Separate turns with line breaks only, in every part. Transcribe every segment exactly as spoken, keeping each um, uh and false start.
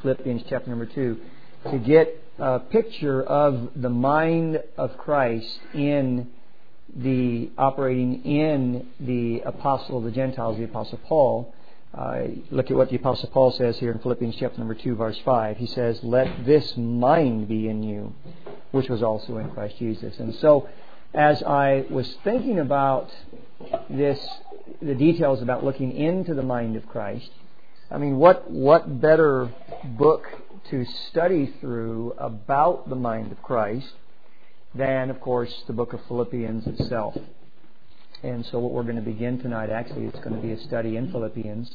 Philippians chapter number two, to get a picture of the mind of Christ in the operating in the apostle of the Gentiles, the Apostle Paul. Uh, look at what the Apostle Paul says here in Philippians chapter number two, verse five. He says, "Let this mind be in you, which was also in Christ Jesus." And so, as I was thinking about this, the details about looking into the mind of Christ, I mean, what what better book to study through about the mind of Christ than, of course, the book of Philippians itself. And so what we're going to begin tonight, actually, it's going to be a study in Philippians,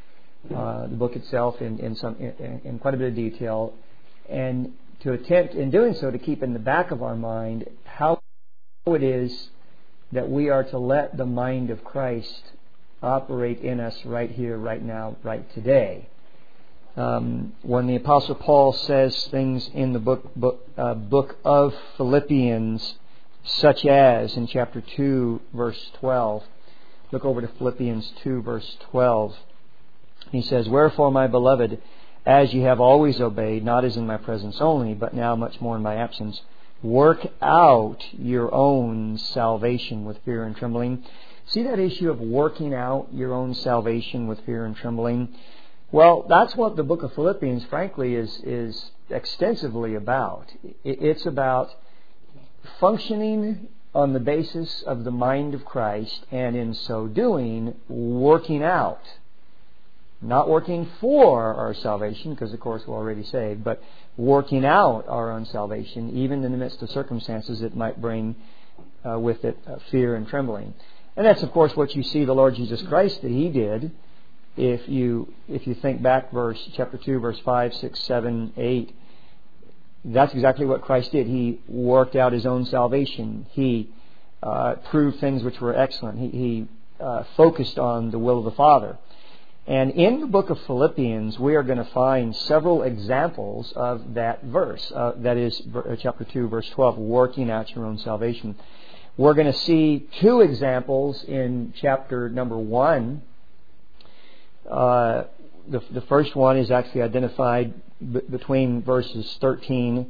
uh, the book itself in, in, some, in, in quite a bit of detail, and to attempt, in doing so, to keep in the back of our mind how it is that we are to let the mind of Christ operate in us right here, right now, right today. Um, when the Apostle Paul says things in the book book, uh, book of Philippians, such as in chapter two, verse twelve, look over to Philippians two, verse twelve. He says, "Wherefore, my beloved, as ye have always obeyed, not as in my presence only, but now much more in my absence, work out your own salvation with fear and trembling." See that issue of working out your own salvation with fear and trembling? Well, that's what the book of Philippians, frankly, is is extensively about. It's about functioning on the basis of the mind of Christ, and in so doing, working out. Not working for our salvation, because of course we're already saved, but working out our own salvation, even in the midst of circumstances that might bring uh, with it uh, fear and trembling. And that's, of course, what you see the Lord Jesus Christ that He did. If you if you think back, verse chapter two, verse five, six, seven, eight, that's exactly what Christ did. He worked out His own salvation. He uh, proved things which were excellent. He, he uh, focused on the will of the Father. And in the book of Philippians, we are going to find several examples of that verse. Uh, that is chapter two, verse twelve, working out your own salvation. We're going to see two examples in chapter number one. Uh, the, the first one is actually identified b- between verses thirteen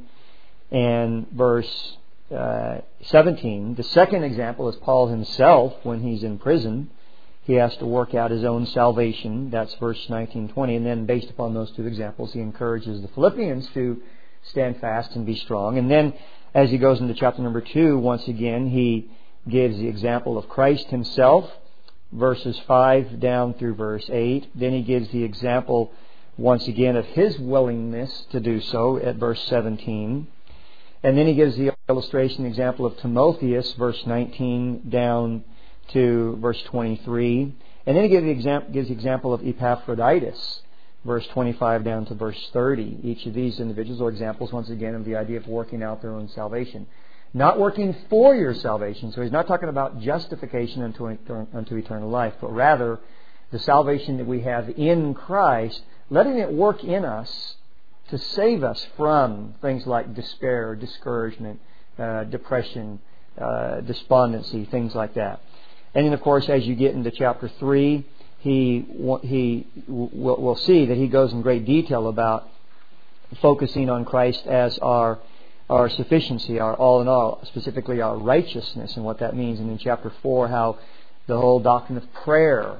and verse uh, seventeen. The second example is Paul himself when he's in prison. He has to work out his own salvation. That's verse nineteen, twenty. And then based upon those two examples, he encourages the Philippians to stand fast and be strong. And then as he goes into chapter number two, once again, he gives the example of Christ Himself, verses five down through verse eight. Then he gives the example once again of His willingness to do so at verse seventeen. And then he gives the illustration example of Timotheus, verse nineteen down to verse twenty-three. And then he gives the, example, gives the example of Epaphroditus, verse twenty-five down to verse thirty. Each of these individuals are examples, once again, of the idea of working out their own salvation. Not working for your salvation. So he's not talking about justification unto, unto eternal life, but rather the salvation that we have in Christ, letting it work in us to save us from things like despair, discouragement, uh, depression, uh, despondency, things like that. And then, of course, as you get into chapter three, he he will we'll see that he goes in great detail about focusing on Christ as our our sufficiency, our all in all, specifically our righteousness and what that means. And in chapter four, how the whole doctrine of prayer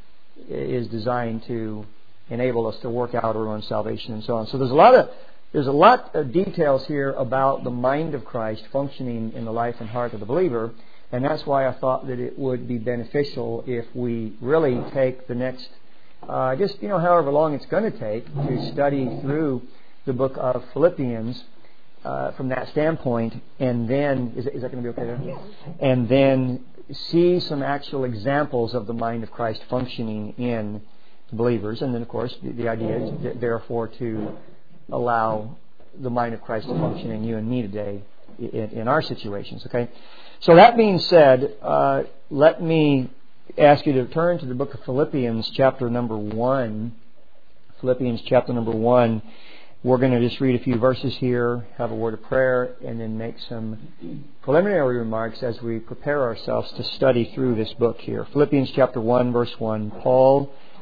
is designed to enable us to work out our own salvation and so on. So there's a lot of there's a lot of details here about the mind of Christ functioning in the life and heart of the believer. And that's why I thought that it would be beneficial if we really take the next, uh, just, you know, however long it's going to take to study through the book of Philippians uh, from that standpoint. And then, is, is that going to be okay there?
Yes.
And then see some actual examples of the mind of Christ functioning in believers. And then, of course, the, the idea is that, therefore, to allow the mind of Christ to function in you and me today in, in our situations, okay? So that being said, uh, let me ask you to turn to the book of Philippians, chapter number one. Philippians, chapter number one. We're going to just read a few verses here, have a word of prayer, and then make some preliminary remarks as we prepare ourselves to study through this book here. Philippians, chapter one, verse one. Paul,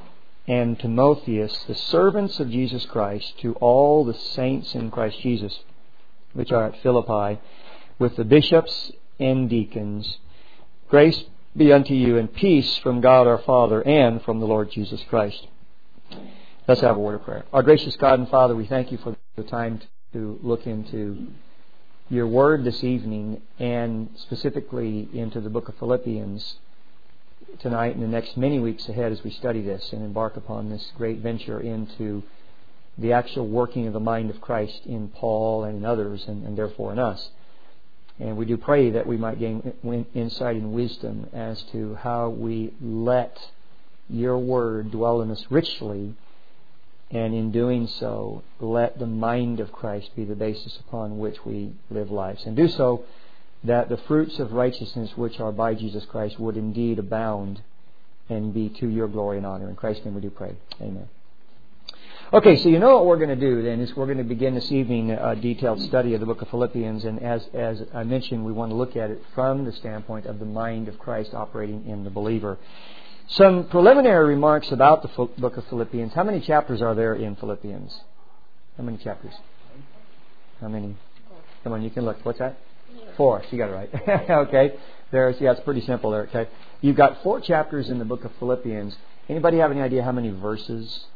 and Timotheus, the servants of Jesus Christ, to all the saints in Christ Jesus, which are at Philippi, with the bishops and deacons. Grace be unto you and peace from God our Father and from the Lord Jesus Christ. Let's have a word of prayer. Our gracious God and Father, we thank you for the time to look into your word this evening, and specifically into the book of Philippians tonight and the next many weeks ahead as we study this and embark upon this great venture into the actual working of the mind of Christ in Paul and in others, and, and therefore in us. And we do pray that we might gain insight and wisdom as to how we let your word dwell in us richly, and in doing so, let the mind of Christ be the basis upon which we live lives. And do so that the fruits of righteousness which are by Jesus Christ would indeed abound and be to your glory and honor. In Christ's name we do pray. Amen. Okay, so you know what we're going to do then is we're going to begin this evening a detailed study of the book of Philippians, and as as I mentioned, we want to look at it from the standpoint of the mind of Christ operating in the believer. Some preliminary remarks about the book of Philippians. How many chapters are there in Philippians? How many chapters? How many? Come on, you can look. What's that? Four. You got it right. Okay. There's, yeah, it's pretty simple there. Okay. You've got four chapters in the book of Philippians. Anybody have any idea how many verses?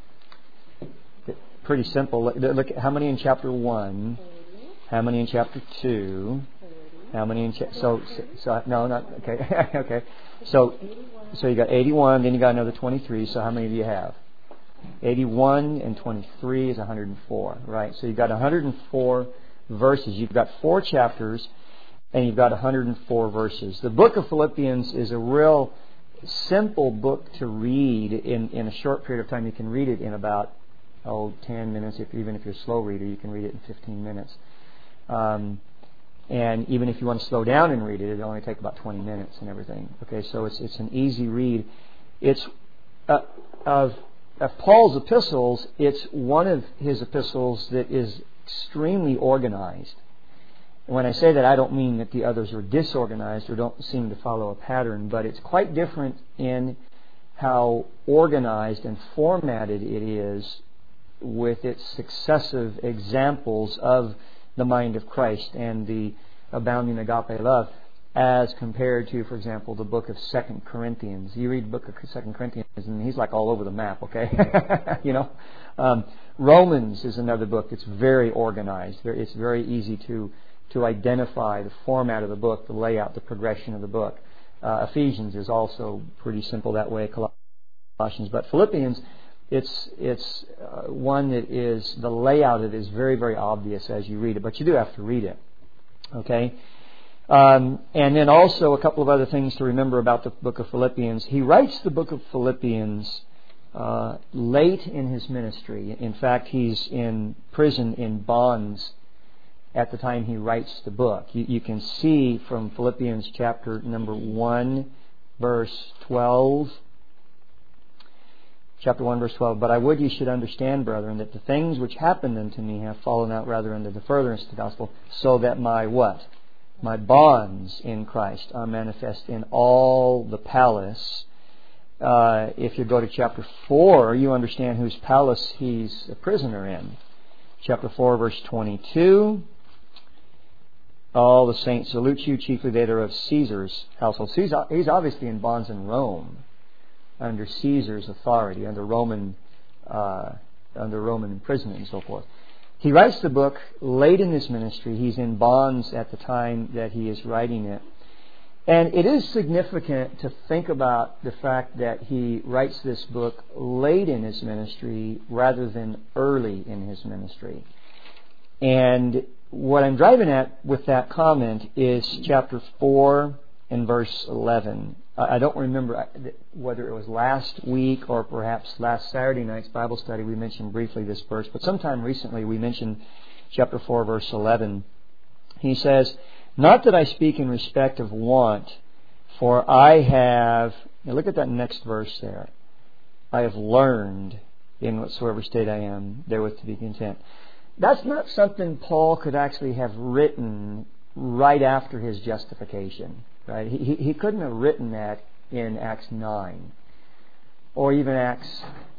Pretty simple. Look, look at how many in chapter one. How many in chapter two? How many in chapter... So, so, so, no, not... Okay. Okay. So, so you got eighty-one, then you got another twenty-three. So how many do you have? eighty-one and twenty-three is one hundred four, right? So you've got one hundred four verses. You've got four chapters, and you've got one hundred four verses. The book of Philippians is a real simple book to read in, in a short period of time. You can read it in about, oh, ten minutes. If, even if you're a slow reader, you can read it in fifteen minutes. Um, and even if you want to slow down and read it, it'll only take about twenty minutes and everything. Okay, so it's it's an easy read. It's uh, of, of Paul's epistles, it's one of his epistles that is extremely organized. And when I say that, I don't mean that the others are disorganized or don't seem to follow a pattern, but it's quite different in how organized and formatted it is with its successive examples of the mind of Christ and the abounding agape love, as compared to, for example, the book of Second Corinthians. You read the book of Second Corinthians, and he's like all over the map, okay? you know, um, Romans is another book that's very organized. It's very easy to to identify the format of the book, the layout, the progression of the book. Uh, Ephesians is also pretty simple that way. Colossians, but Philippians, it's it's uh, one that is, the layout of it is very very obvious as you read it, but you do have to read it. Okay. Um, and then also a couple of other things to remember about the book of Philippians. He writes the book of Philippians uh, late in his ministry. In fact, he's in prison, in bonds, at the time he writes the book. You, you can see from Philippians chapter number one, verse twelve. Chapter one, verse twelve. But I would ye should understand, brethren, that the things which happened unto me have fallen out rather unto the furtherance of the gospel, so that my what? My bonds in Christ are manifest in all the palace. Uh, if you go to chapter four, you understand whose palace he's a prisoner in. Chapter four, verse twenty-two. All the saints salute you, chiefly they that are of Caesar's household. So he's, he's obviously in bonds in Rome, under Caesar's authority, under Roman, uh, under Roman imprisonment and so forth. He writes the book late in his ministry. He's in bonds at the time that he is writing it. And it is significant to think about the fact that he writes this book late in his ministry rather than early in his ministry. And what I'm driving at with that comment is chapter four and verse eleven. I don't remember whether it was last week or perhaps last Saturday night's Bible study we mentioned briefly this verse, but sometime recently we mentioned chapter four, verse eleven. He says, not that I speak in respect of want, for I have... Now look at that next verse there. I have learned in whatsoever state I am, therewith to be content. That's not something Paul could actually have written right after his justification. Right? He, he couldn't have written that in Acts nine or even Acts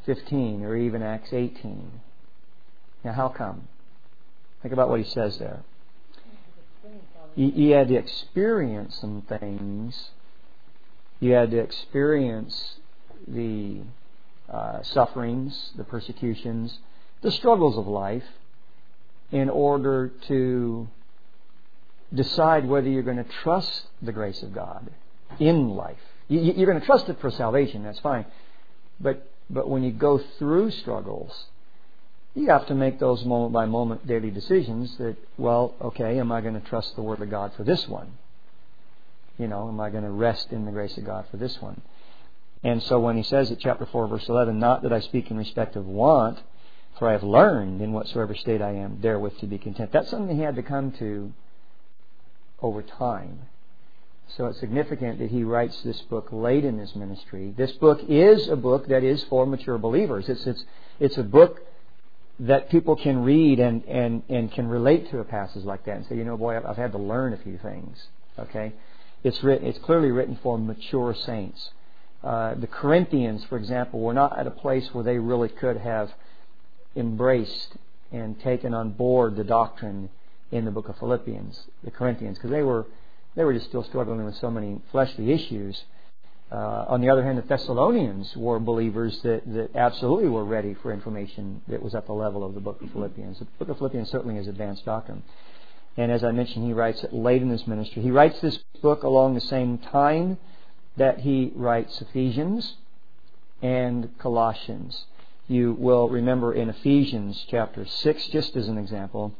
fifteen or even Acts eighteen. Now, how come? Think about what he says there. He, he had to experience some things. He had to experience the uh, sufferings, the persecutions, the struggles of life in order to decide whether you're going to trust the grace of God in life. You, you're going to trust it for salvation, that's fine. But but when you go through struggles, you have to make those moment by moment daily decisions that, well, okay, am I going to trust the Word of God for this one? You know, am I going to rest in the grace of God for this one? And so when he says at chapter four, verse eleven, not that I speak in respect of want, for I have learned in whatsoever state I am therewith to be content. That's something he had to come to over time. So it's significant that he writes this book late in his ministry. This book is a book that is for mature believers. It's it's it's a book that people can read and, and, and can relate to a passage like that and say, you know, boy, I've, I've had to learn a few things. Okay, it's written. It's clearly written for mature saints. Uh, the Corinthians, for example, were not at a place where they really could have embraced and taken on board the doctrine in the book of Philippians, the Corinthians, because they were they were just still struggling with so many fleshly issues. Uh, on the other hand, the Thessalonians were believers that, that absolutely were ready for information that was at the level of the book of Philippians. The book of Philippians certainly is advanced doctrine. And as I mentioned, he writes it late in his ministry. He writes this book along the same time that he writes Ephesians and Colossians. You will remember in Ephesians chapter six, just as an example,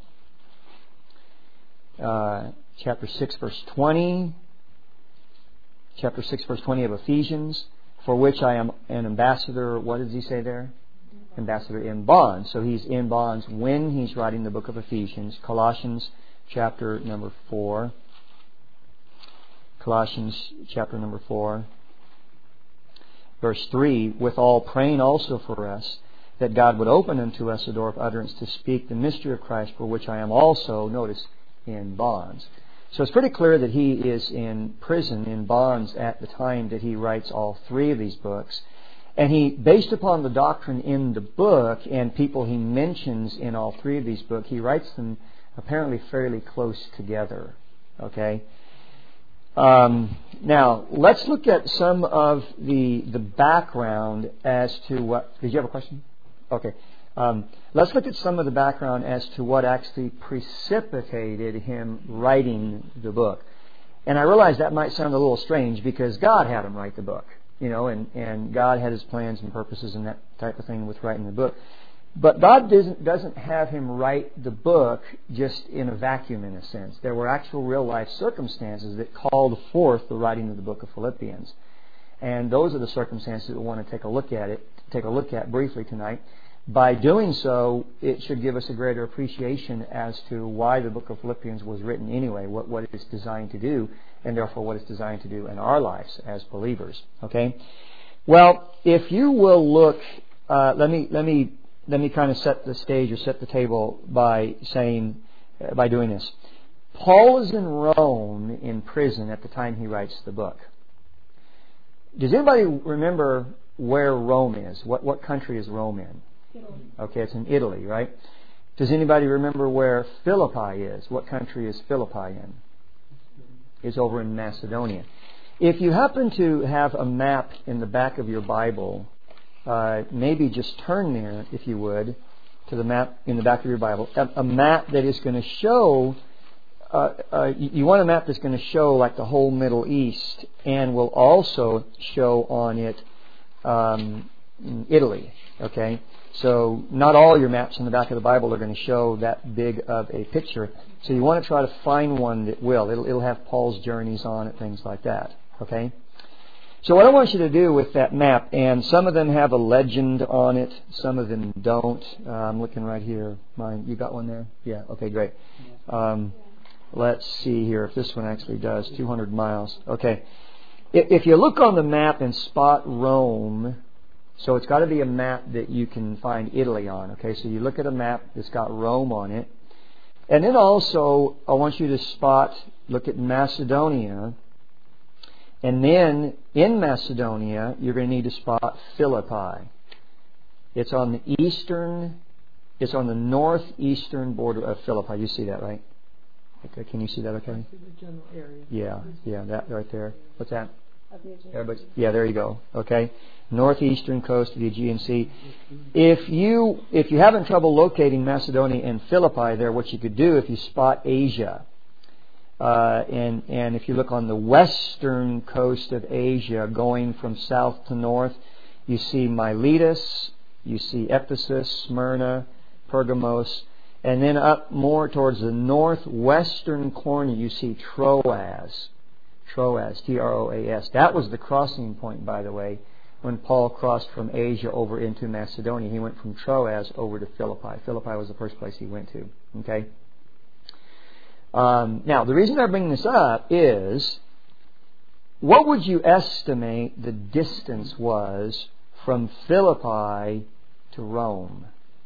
uh, chapter six, verse twenty, chapter six, verse twenty of Ephesians, for which I am an ambassador. What does he say there? Ambassador in bonds. So he's in bonds when he's writing the book of Ephesians. Colossians chapter number four. Colossians chapter number four. Verse three, withal praying also for us, that God would open unto us a door of utterance to speak the mystery of Christ, for which I am also, notice, in bonds. So it's pretty clear that he is in prison, in bonds, at the time that he writes all three of these books. And he, based upon the doctrine in the book and people he mentions in all three of these books, he writes them apparently fairly close together. Okay? Um, now, let's look at some of the the background as to what... Did you have a question? Okay. Um, let's look at some of the background as to what actually precipitated him writing the book. And I realize that might sound a little strange because God had him write the book, you know, and, and God had His plans and purposes and that type of thing with writing the book. But God doesn't, doesn't have him write the book just in a vacuum, in a sense. There were actual real-life circumstances that called forth the writing of the book of Philippians. And those are the circumstances that we want to take a look at it, take a look at briefly tonight. By doing so, it should give us a greater appreciation as to why the book of Philippians was written anyway, what, what it's designed to do, and therefore what it's designed to do in our lives as believers. Okay? Well, if you will look, uh, let me let me let me kind of set the stage or set the table by saying, uh, by doing this. Paul is in Rome in prison at the time he writes the book. Does anybody remember where Rome is? What what country is Rome in? Italy. Okay, it's in Italy, right? Does anybody remember where Philippi is? What country is Philippi in? It's over in Macedonia. If you happen to have a map in the back of your Bible, uh, maybe just turn there, if you would, to the map in the back of your Bible. A, a map that is going to show, uh, uh, you want a map that's going to show like the whole Middle East and will also show on it um, Italy, okay? So not all your maps in the back of the Bible are going to show that big of a picture. So you want to try to find one that will. It'll, it'll have Paul's journeys on it, things like that. Okay? So what I want you to do with that map, and some of them have a legend on it, some of them don't. Uh, I'm looking right here. Mine, you got one there? Yeah. Okay, great. Um, let's see here if this one actually does. two hundred miles. Okay. If, if you look on the map and spot Rome... So it's got to be a map that you can find Italy on. Okay, so you look at a map that's got Rome on it. And then also, I want you to spot, look at Macedonia. And then, in Macedonia, you're going to need to spot Philippi. It's on the eastern, it's on the northeastern border of Philippi. You see that, right? Okay, can you see that okay?
I see the general area.
Yeah, yeah, that right there. What's that? Everybody, yeah, there you go. Okay, northeastern coast of the Aegean Sea. If you if you having trouble locating Macedonia and Philippi there, what you could do if you spot Asia, uh, and and if you look on the western coast of Asia, going from south to north, you see Miletus, you see Ephesus, Smyrna, Pergamos, and then up more towards the northwestern corner, you see Troas. Troas, T R O A S. That was the crossing point, by the way, when Paul crossed from Asia over into Macedonia. He went from Troas over to Philippi. Philippi was the first place he went to. Okay. Um, now, the reason I bring this up is, what would you estimate the distance was from Philippi to Rome?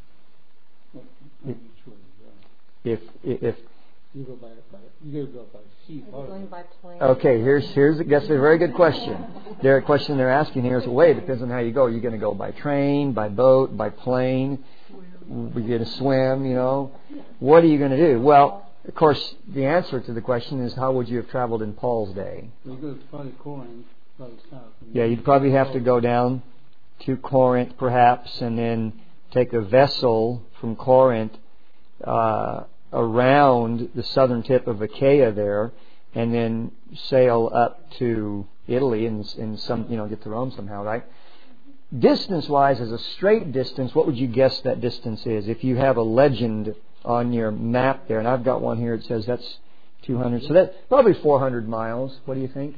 If if
You go by, by you go by sea.
Going by plane.
Okay, here's here's that's a very good question. Their question they're asking here is, well, wait, it depends on how you go. You're going to go by train, by boat, by plane. You're going to swim. You know, what are you going to do? Well, of course, the answer to the question is, how would you have traveled in Paul's day?
You go to probably Corinth, probably south.
Yeah, you'd probably have to go down to Corinth, perhaps, and then take a vessel from Corinth Uh, around the southern tip of Achaia there, and then sail up to Italy and, and some, you know, get to Rome somehow, right? Distance-wise, as a straight distance, what would you guess that distance is? If you have a legend on your map there, and I've got one here, it says that's two hundred, so that's probably four hundred miles. What do you think?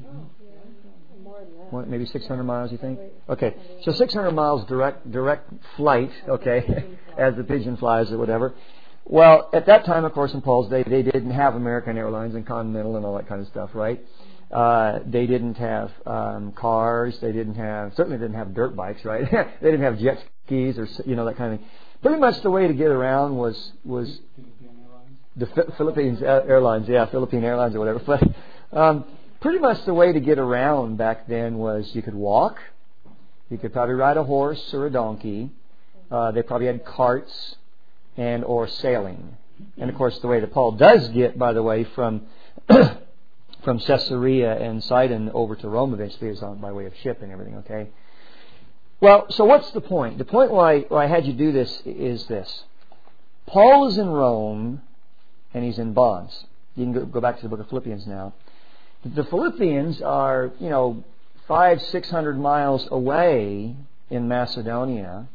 What, maybe six hundred miles, you think? Okay, so six hundred miles direct direct flight, okay, as the pigeon flies or whatever. Well, at that time, of course, in Paul's day, they didn't have American Airlines and Continental and all that kind of stuff, right? Uh, they didn't have um, cars. They didn't have, certainly didn't have dirt bikes, right? They didn't have jet skis or, you know, that kind of thing. Pretty much the way to get around was was the Philippines Airlines, yeah, Philippine Airlines or whatever. But um, pretty much the way to get around back then was you could walk. You could probably ride a horse or a donkey. Uh, they probably had carts. And or sailing. And of course the way that Paul does get, by the way, from from Caesarea and Sidon over to Rome eventually is on by way of ship and everything, okay? Well, so what's the point? The point why, why I had you do this is this. Paul is in Rome and he's in bonds. You can go, go back to the book of Philippians now. The Philippians are, you know, five, six hundred miles away in Macedonia.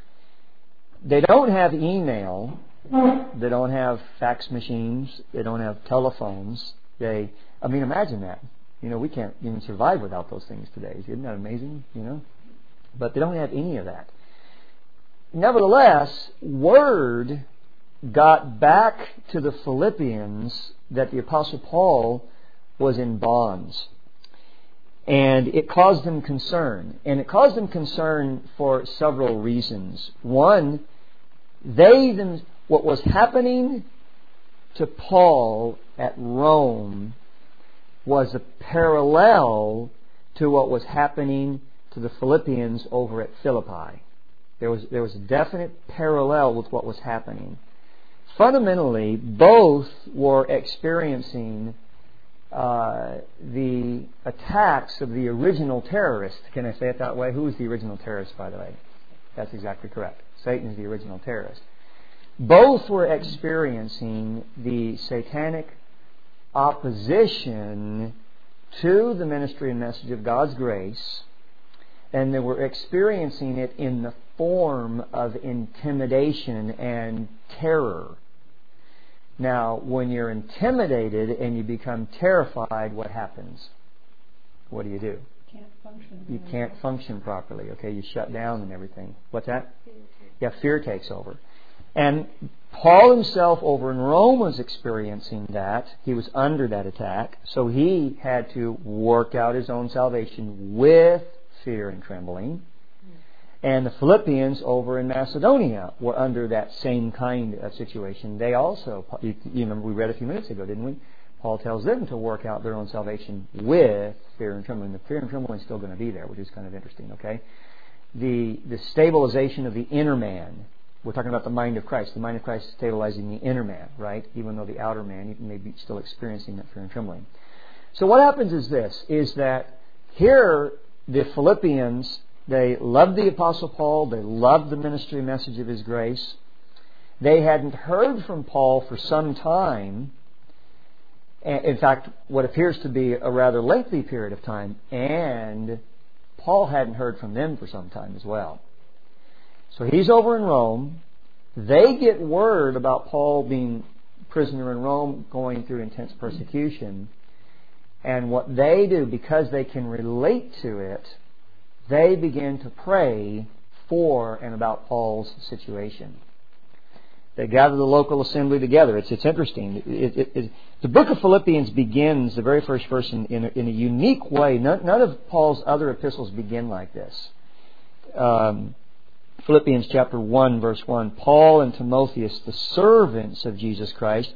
They don't have email. They don't have fax machines. They don't have telephones. They, I mean, imagine that. You know, we can't even survive without those things today. Isn't that amazing? You know, but they don't have any of that. Nevertheless, word got back to the Philippians that the Apostle Paul was in bonds. And it caused them concern. And it caused them concern for several reasons. One, they them, what was happening to Paul at Rome was a parallel to what was happening to the Philippians over at Philippi. There was there was a definite parallel with what was happening. Fundamentally, both were experiencing Uh, the attacks of the original terrorist. Can I say it that way? Who was the original terrorist, by the way? That's exactly correct. Satan is the original terrorist. Both were experiencing the satanic opposition to the ministry and message of God's grace, and they were experiencing it in the form of intimidation and terror. Now, when you're intimidated and you become terrified, what happens? What do you do?
Can't function.
You can't function properly, okay? You shut down and everything. What's that? Yeah, fear takes over. And Paul himself over in Rome was experiencing that. He was under that attack. So he had to work out his own salvation with fear and trembling. And the Philippians over in Macedonia were under that same kind of situation. They also, you remember we read a few minutes ago, didn't we? Paul tells them to work out their own salvation with fear and trembling. The fear and trembling is still going to be there, which is kind of interesting, okay? the the stabilization of the inner man. We're talking about the mind of Christ. The mind of Christ is stabilizing the inner man, right? Even though the outer man may be still experiencing that fear and trembling. So what happens is this, is that here the Philippians, they loved the Apostle Paul. They loved the ministry message of his grace. They hadn't heard from Paul for some time. In fact, what appears to be a rather lengthy period of time. And Paul hadn't heard from them for some time as well. So he's over in Rome. They get word about Paul being prisoner in Rome, going through intense persecution. And what they do, because they can relate to it, they begin to pray for and about Paul's situation. They gather the local assembly together. It's it's interesting. It, it, it, the book of Philippians begins, the very first verse, in, in, a, in a unique way. None, none of Paul's other epistles begin like this. Um, Philippians chapter one, verse one. Paul and Timotheus, the servants of Jesus Christ.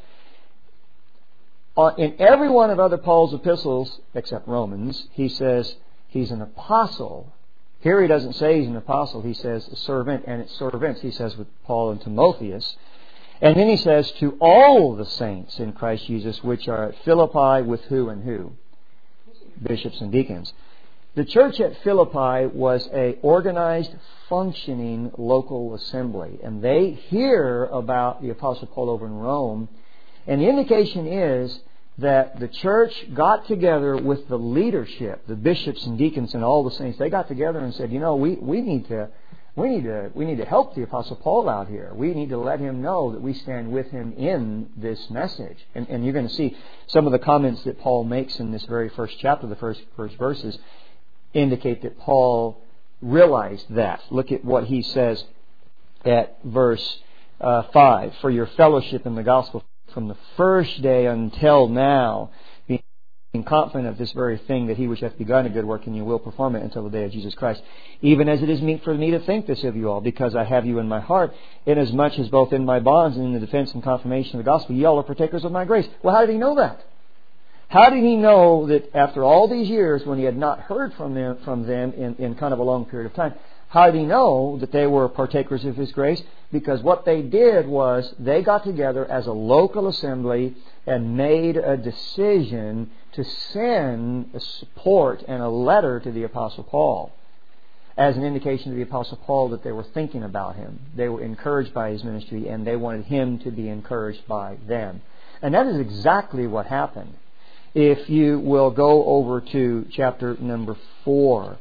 In every one of other Paul's epistles, except Romans, he says he's an apostle. Here he doesn't say he's an apostle. He says a servant, and it's servants, he says, with Paul and Timotheus. And then he says, to all the saints in Christ Jesus, which are at Philippi, with who and who? Bishops and deacons. The church at Philippi was a organized, functioning local assembly. And they hear about the Apostle Paul over in Rome. And the indication is that the church got together with the leadership, the bishops and deacons and all the saints. They got together and said, you know, we, we need to we need to we need to help the Apostle Paul out here. We need to let him know that we stand with him in this message. And, and you're going to see some of the comments that Paul makes in this very first chapter, the first first verses, indicate that Paul realized that. Look at what he says at verse uh, five. For your fellowship in the gospel from the first day until now, being confident of this very thing, that he which hath begun a good work in you will perform it until the day of Jesus Christ. Even as it is meet for me to think this of you all, because I have you in my heart, inasmuch as both in my bonds and in the defense and confirmation of the gospel, ye all are partakers of my grace. Well, how did he know that? How did he know that after all these years, when he had not heard from them, from them in, in kind of a long period of time, how did he know that they were partakers of his grace? Because what they did was they got together as a local assembly and made a decision to send a support and a letter to the Apostle Paul as an indication to the Apostle Paul that they were thinking about him. They were encouraged by his ministry and they wanted him to be encouraged by them. And that is exactly what happened. If you will go over to chapter number four.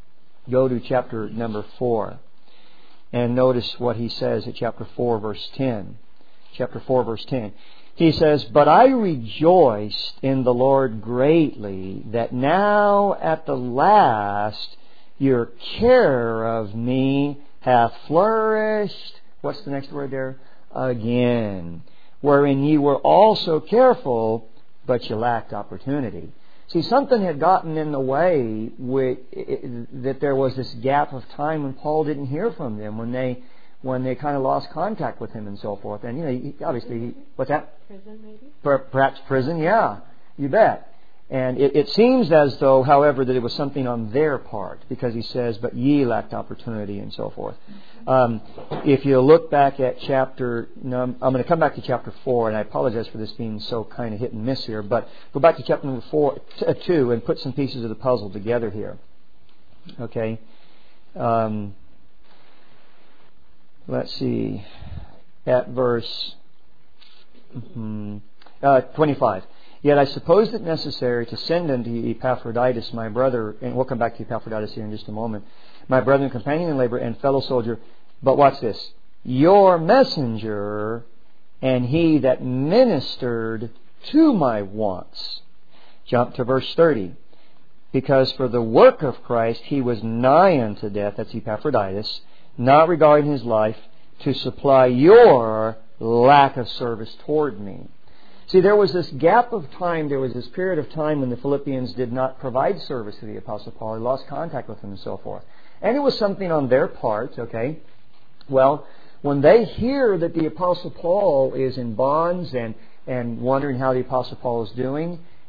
Go to chapter number four. And notice what he says at chapter four, verse ten. Chapter four, verse ten. He says, But I rejoiced in the Lord greatly, that now at the last your care of me hath flourished. What's the next word there? Again. Wherein ye were also careful, but you lacked opportunity. See, something had gotten in the way with, it, that there was this gap of time when Paul didn't hear from them, when they when they kind of lost contact with him and so forth. And, you know, he, obviously, he, what's that?
Prison, maybe?
Per, perhaps prison, yeah, you bet. And it, it seems as though, however, that it was something on their part, because he says, but ye lacked opportunity and so forth. Um, if you look back at chapter, num- I'm going to come back to chapter four, and I apologize for this being so kind of hit and miss here, but go back to chapter number four, t- uh, two, and put some pieces of the puzzle together here. Okay. Um, let's see. At verse mm-hmm, uh, twenty-five. Yet I supposed it necessary to send unto you Epaphroditus, my brother, and we'll come back to Epaphroditus here in just a moment, my brother and companion in labor and fellow soldier. But watch this. Your messenger and he that ministered to my wants. Jump to verse thirty. Because for the work of Christ he was nigh unto death, that's Epaphroditus, not regarding his life, to supply your lack of service toward me. See, there was this gap of time, there was this period of time when the Philippians did not provide service to the Apostle Paul. He lost contact with him and so forth. And it was something on their part, okay? Well, when they hear that the Apostle Paul is in bonds and, and wondering how the Apostle Paul is doing,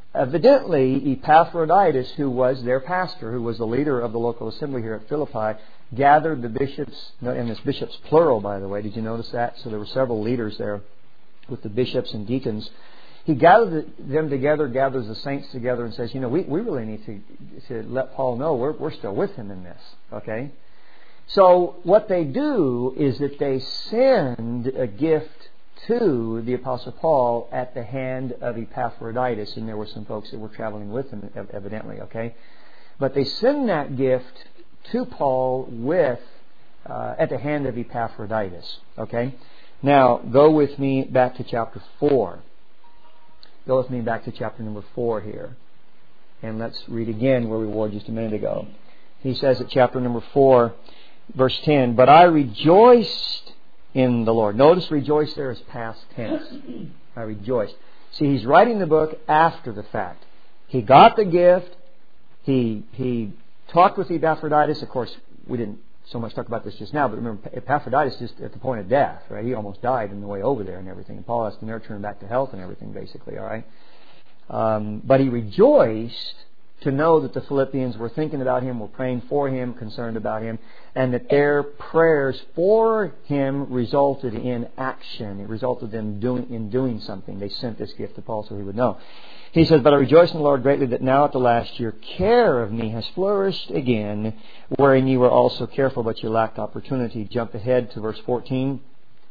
evidently, Epaphroditus, who was their pastor, who was the leader of the local assembly here at Philippi, gathered the bishops, and this bishop's plural, by the way. Did you notice that? So there were several leaders there with the bishops and deacons. He gathered them together, gathers the saints together, and says, you know, we, we really need to, to let Paul know we're, we're still with him in this. Okay? So what they do is that they send a gift to the Apostle Paul at the hand of Epaphroditus, and there were some folks that were traveling with him, evidently. Okay? But they send that gift to Paul with uh, at the hand of Epaphroditus. Okay? Now, go with me back to chapter four. Go with me back to chapter number four here. And let's read again where we were just a minute ago. He says at chapter number four, verse ten, "But I rejoiced in the Lord." Notice rejoice there is past tense. I rejoiced. See, he's writing the book after the fact. He got the gift. He he talked with Epaphroditus. Of course, we didn't so much talk about this just now, but remember, Epaphroditus just at the point of death, right? He almost died on the way over there and everything. And Paul has to nurture him back to health and everything, basically, all right? Um, but he rejoiced to know that the Philippians were thinking about him, were praying for him, concerned about him, and that their prayers for him resulted in action. It resulted in doing, in doing something. They sent this gift to Paul so he would know. He says, "But I rejoice in the Lord greatly that now at the last your care of me has flourished again, wherein you were also careful, but you lacked opportunity." Jump ahead to verse fourteen.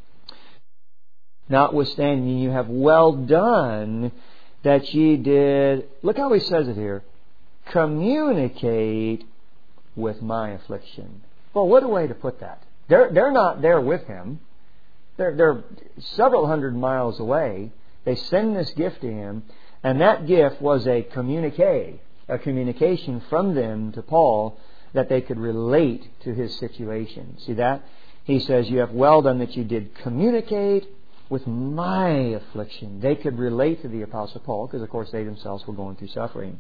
"Notwithstanding, you have well done that ye did," look how he says it here, "communicate with my affliction." Well, what a way to put that. They're, they're not there with him. They're, they're several hundred miles away. They send this gift to him. And that gift was a communique, a communication from them to Paul that they could relate to his situation. See that? He says, "You have well done that you did communicate with my affliction." They could relate to the Apostle Paul because, of course, they themselves were going through suffering.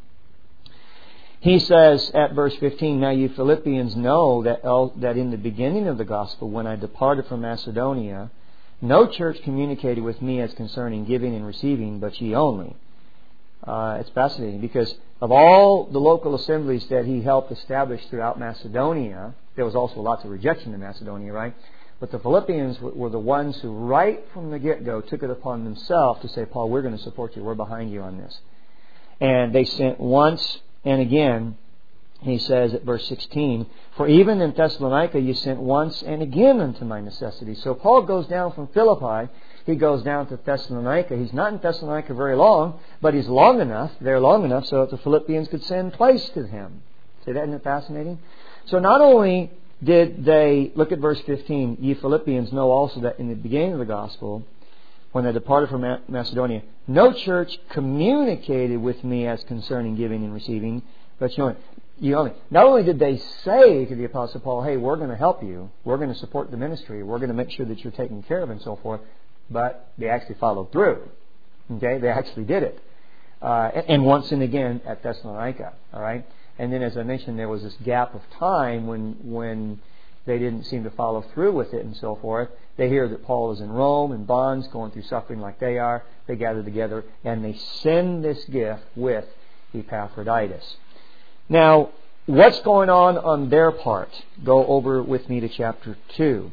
He says at verse fifteen, "Now you Philippians know that, that in the beginning of the gospel, when I departed from Macedonia, no church communicated with me as concerning giving and receiving, but ye only." Uh, it's fascinating because of all the local assemblies that he helped establish throughout Macedonia, there was also lots of rejection in Macedonia, right? But the Philippians were the ones who right from the get-go took it upon themselves to say, "Paul, we're going to support you. We're behind you on this." And they sent once and again. He says at verse sixteen, "For even in Thessalonica you sent once and again unto my necessity." So Paul goes down from Philippi. He goes down to Thessalonica. He's not in Thessalonica very long, but he's long enough, there long enough, so that the Philippians could send twice to him. See that? Isn't it fascinating? So not only did they, look at verse fifteen, "Ye Philippians know also that in the beginning of the gospel, when they departed from Macedonia, no church communicated with me as concerning giving and receiving, but you only." You only. Not only did they say to the Apostle Paul, "Hey, we're going to help you. We're going to support the ministry. We're going to make sure that you're taken care of," and so forth, but they actually followed through. Okay, they actually did it, uh, and once and again at Thessalonica. All right, and then as I mentioned, there was this gap of time when when they didn't seem to follow through with it, and so forth. They hear that Paul is in Rome in bonds, going through suffering like they are. They gather together and they send this gift with Epaphroditus. Now, what's going on on their part? Go over with me to chapter two.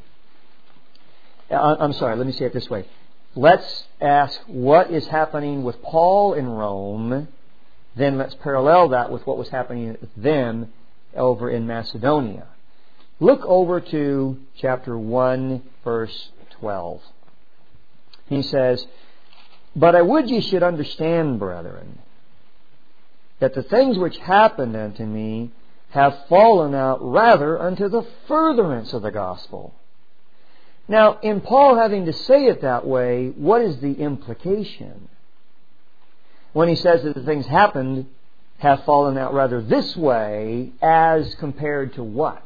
I'm sorry, let me say it this way. Let's ask what is happening with Paul in Rome. Then let's parallel that with what was happening with them over in Macedonia. Look over to chapter one, verse twelve. He says, "But I would ye should understand, brethren, that the things which happened unto me have fallen out rather unto the furtherance of the gospel." Now, in Paul having to say it that way, what is the implication? When he says that the things happened have fallen out rather this way, as compared to what?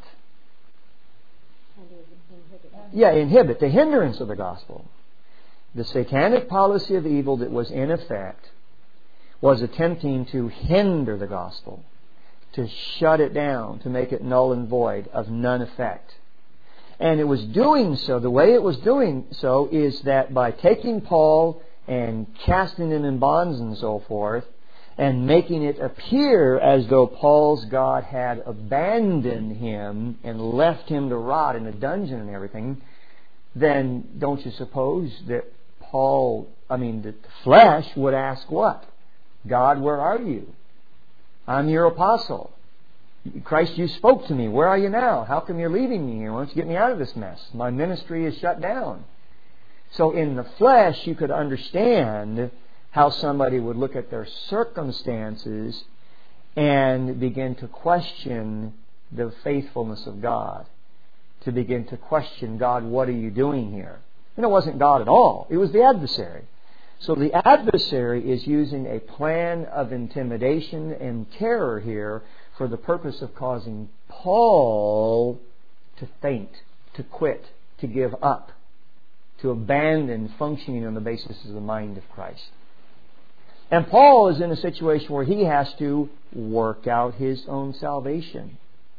Yeah, inhibit, the hindrance of the gospel. The satanic policy of evil that was in effect was attempting to hinder the gospel, to shut it down, to make it null and void, of none effect. And it was doing so, the way it was doing so is that by taking Paul and casting him in bonds and so forth, and making it appear as though Paul's God had abandoned him and left him to rot in a dungeon and everything, then don't you suppose that Paul, I mean, that the flesh would ask what? God, where are you? I'm your apostle. Christ, you spoke to me. Where are you now? How come you're leaving me here? Why don't you get me out of this mess? My ministry is shut down. So in the flesh, you could understand how somebody would look at their circumstances and begin to question the faithfulness of God. To begin to question, God, what are you doing here? And it wasn't God at all. It was the adversary. So the adversary is using a plan of intimidation and terror here for the purpose of causing Paul to faint, to quit, to give up, to abandon functioning on the basis of the mind of Christ. And Paul is in a situation where he has to work out his own salvation.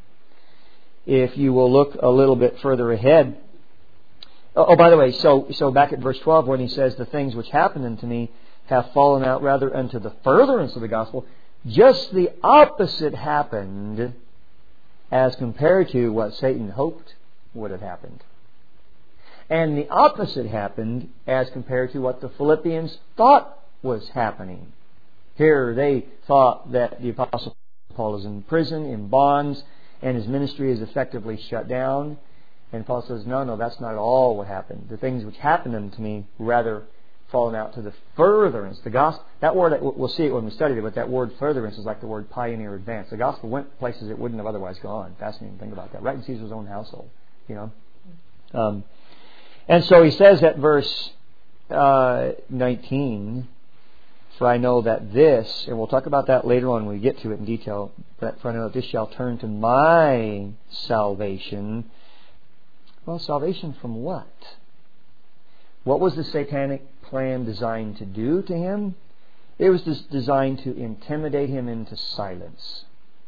If you will look a little bit further ahead. Oh, by the way, so so back at verse twelve when he says, the things which happened unto me have fallen out rather unto the furtherance of the gospel. Just the opposite happened as compared to what Satan hoped would have happened. And the opposite happened as compared to what the Philippians thought was happening. Here they thought that the Apostle Paul is in prison, in bonds, and his ministry is effectively shut down. And Paul says, no, no, that's not at all what happened. The things which happened unto me, rather fallen out to the furtherance. The gospel, that word, we'll see it when we study it, but that word furtherance is like the word pioneer advance. The gospel went places it wouldn't have otherwise gone. Fascinating to think about that. Right in Caesar's own household, you know. Um, and so he says at verse uh, nineteen, for I know that this, and we'll talk about that later on when we get to it in detail, but for I know that this shall turn to my salvation. Well, salvation from what? What was the satanic plan designed to do to him? It was designed to intimidate him into silence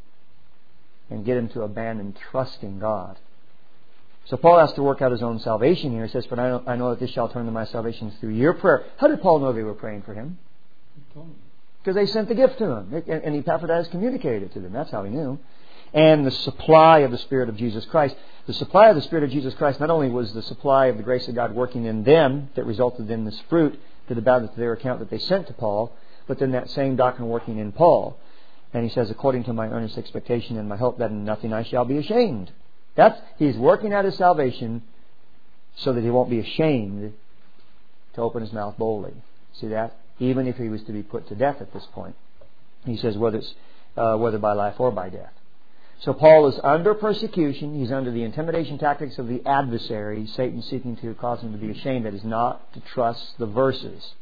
and get him to abandon trusting God. So Paul has to work out his own salvation here. He says, but I know, I know that this shall turn to my salvation through your prayer. How did Paul know they were praying for him? Because they sent the gift to him. And, and Epaphroditus communicated it to them. That's how he knew. And the supply of the Spirit of Jesus Christ. The supply of the Spirit of Jesus Christ not only was the supply of the grace of God working in them that resulted in this fruit that abounded to their account that they sent to Paul, but then that same doctrine working in Paul. And he says, according to my earnest expectation and my hope that in nothing I shall be ashamed. That's, he's working out his salvation so that he won't be ashamed to open his mouth boldly. See that? Even if he was to be put to death at this point. He says, whether it's uh, whether by life or by death. So Paul is under persecution. He's under the intimidation tactics of the adversary, Satan seeking to cause him to be ashamed. That is not to trust the verses.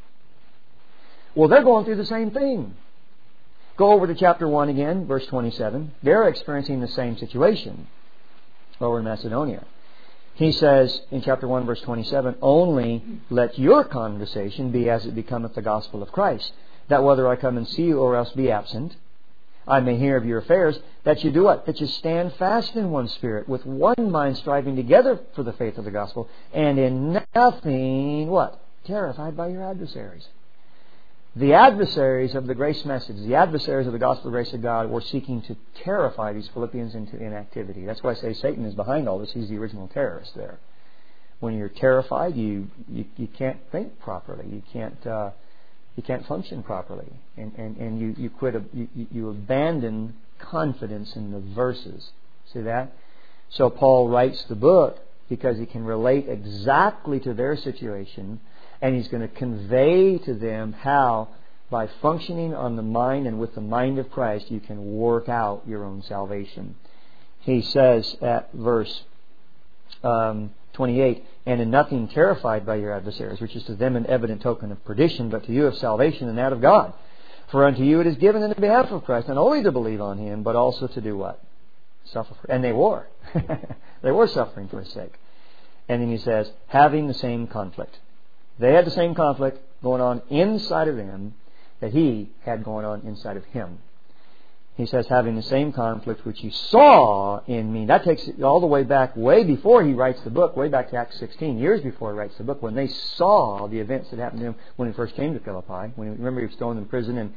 Well, they're going through the same thing. Go over to chapter one again, verse twenty-seven. They're experiencing the same situation over in Macedonia. He says in chapter one, verse twenty-seven, only let your conversation be as it becometh the gospel of Christ, that whether I come and see you or else be absent, I may hear of your affairs, that you do what? That you stand fast in one spirit, with one mind striving together for the faith of the gospel, and in nothing, what? Terrified by your adversaries. The adversaries of the grace message, the adversaries of the gospel of grace of God, were seeking to terrify these Philippians into inactivity. That's why I say Satan is behind all this. He's the original terrorist there. When you're terrified, you you, you can't think properly. You can't uh, you can't function properly, and and, and you you quit. A, you you abandon confidence in the verses. See that? So Paul writes the book because he can relate exactly to their situation. And he's going to convey to them how, by functioning on the mind and with the mind of Christ, you can work out your own salvation. He says at verse um, twenty-eight, and in nothing terrified by your adversaries, which is to them an evident token of perdition, but to you of salvation and that of God. For unto you it is given in the behalf of Christ, not only to believe on Him, but also to do what? Suffer for. And they were. They were suffering for His sake. And then he says, having the same conflict. They had the same conflict going on inside of them that he had going on inside of him. He says, having the same conflict which he saw in me. That takes it all the way back, way before he writes the book, way back to Acts sixteen, years before he writes the book, when they saw the events that happened to him when he first came to Philippi. When he, remember, he was thrown in prison, and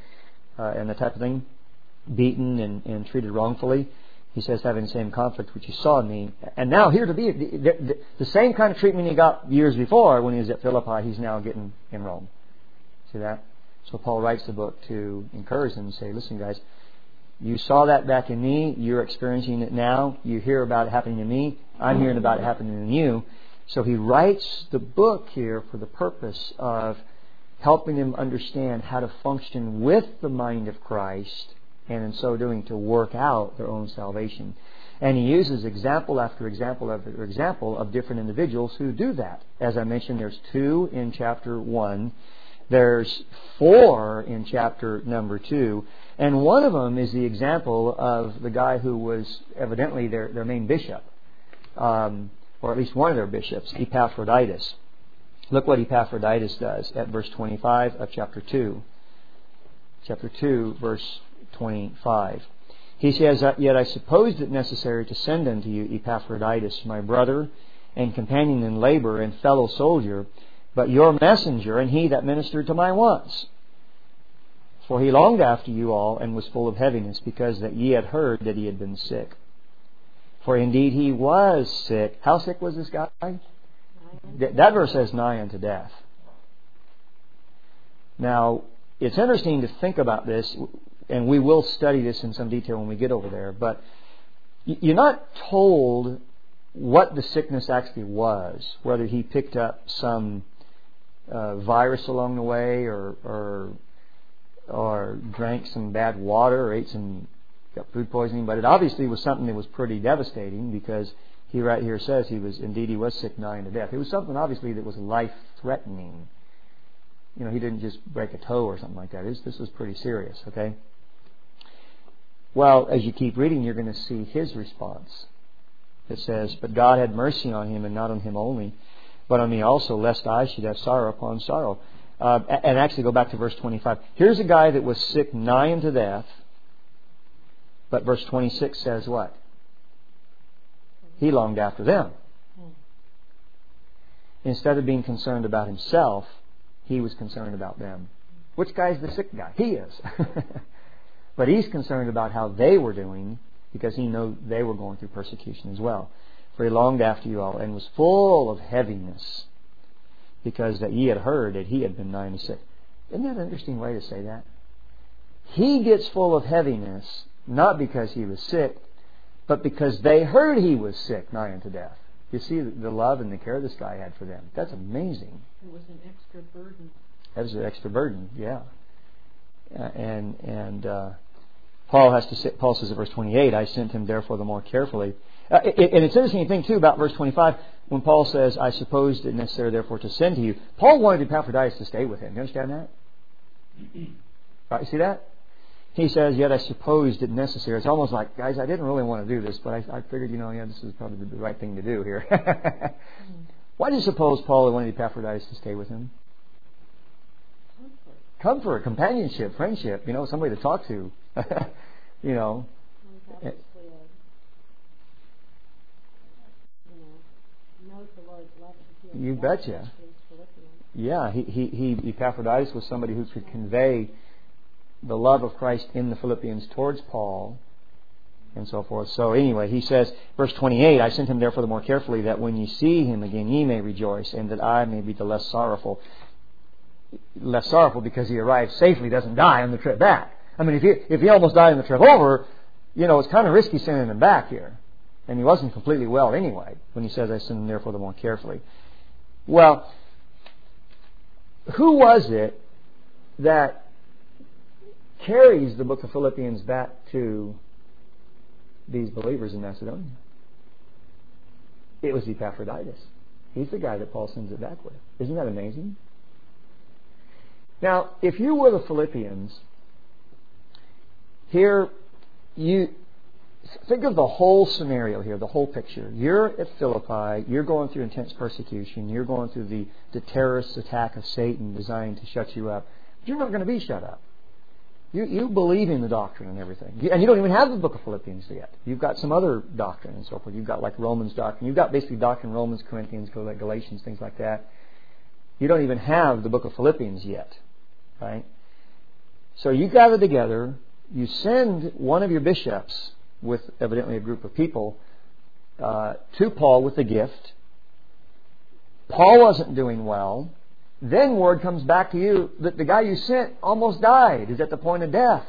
uh, and the type of thing, beaten and, and treated wrongfully. He says, having the same conflict which he saw in me. And now here to be, the, the, the same kind of treatment he got years before when he was at Philippi, he's now getting in Rome. See that? So Paul writes the book to encourage them and say, listen guys, you saw that back in me, you're experiencing it now, you hear about it happening to me, I'm hearing about it happening in you. So he writes the book here for the purpose of helping them understand how to function with the mind of Christ, and in so doing to work out their own salvation. And he uses example after example after example of different individuals who do that. As I mentioned, there's two in chapter one. There's four in chapter number two. And one of them is the example of the guy who was evidently their, their main bishop, um, or at least one of their bishops, Epaphroditus. Look what Epaphroditus does at verse twenty-five of chapter two. Chapter two, verse twenty-five. He says, yet I supposed it necessary to send unto you Epaphroditus, my brother and companion in labor and fellow soldier, but your messenger and he that ministered to my wants. For he longed after you all and was full of heaviness, because that ye had heard that he had been sick. For indeed he was sick. How sick was this guy? That verse says nigh unto death. Now, it's interesting to think about this, and we will study this in some detail when we get over there, but you're not told what the sickness actually was, whether he picked up some uh, virus along the way, or, or or drank some bad water, or ate some got food poisoning, but it obviously was something that was pretty devastating, because he right here says he was indeed he was sick nigh unto death. It was something obviously that was life-threatening. You know, he didn't just break a toe or something like that. This, this was pretty serious, okay? Well, as you keep reading, you're going to see his response. It says, but God had mercy on him, and not on him only, but on me also, lest I should have sorrow upon sorrow. Uh, and actually go back to verse twenty-five. Here's a guy that was sick nigh unto death, but verse twenty-six says what? He longed after them. Instead of being concerned about himself, he was concerned about them. Which guy's the sick guy? He is. But he's concerned about how they were doing, because he knew they were going through persecution as well. For he longed after you all, and was full of heaviness, because that ye had heard that he had been nigh unto sick. Isn't that an interesting way to say that? He gets full of heaviness, not because he was sick, but because they heard he was sick, nigh unto death. You see the love and the care this guy had for them. That's amazing.
It was an extra burden.
That was an extra burden, yeah. Uh, and and uh, Paul has to say, Paul says in verse twenty-eight, I sent him therefore the more carefully. Uh, it, and it's interesting thing too about verse twenty-five, when Paul says, I supposed it necessary therefore to send to you. Paul wanted Epaphroditus to stay with him. You understand that? Right, you see that? He says, yet I supposed it necessary. It's almost like, guys, I didn't really want to do this, but I, I figured, you know, yeah, this is probably the right thing to do here. Why do you suppose Paul wanted Epaphroditus to stay with him?
Comfort.
Comfort, companionship, friendship, you know, somebody to talk to. You know.
Obviously, uh, you know, knows the Lord's love for you.
You betcha. Yeah, he, he, he, Epaphroditus was somebody who could convey the love of Christ in the Philippians towards Paul, and so forth. So anyway, he says, verse twenty-eight, I sent him therefore the more carefully, that when ye see him again ye may rejoice, and that I may be the less sorrowful. Less sorrowful because he arrived safely, doesn't die on the trip back. I mean, if he, if he almost died on the trip over, you know, it's kind of risky sending him back here. And he wasn't completely well anyway, when he says, I sent him therefore the more carefully. Well, who was it that carries the book of Philippians back to these believers in Macedonia? It was Epaphroditus. He's the guy that Paul sends it back with. Isn't that amazing? Now, if you were the Philippians, here you think of the whole scenario here, the whole picture. You're at Philippi, you're going through intense persecution, you're going through the, the terrorist attack of Satan designed to shut you up. You're not going to be shut up. You, you believe in the doctrine and everything. You, and you don't even have the book of Philippians yet. You've got some other doctrine and so forth. You've got like Romans doctrine. You've got basically doctrine, Romans, Corinthians, Galatians, things like that. You don't even have the book of Philippians yet. Right? So you gather together, you send one of your bishops with evidently a group of people uh, to Paul with a gift. Paul wasn't doing well. Then word comes back to you that the guy you sent almost died, is at the point of death.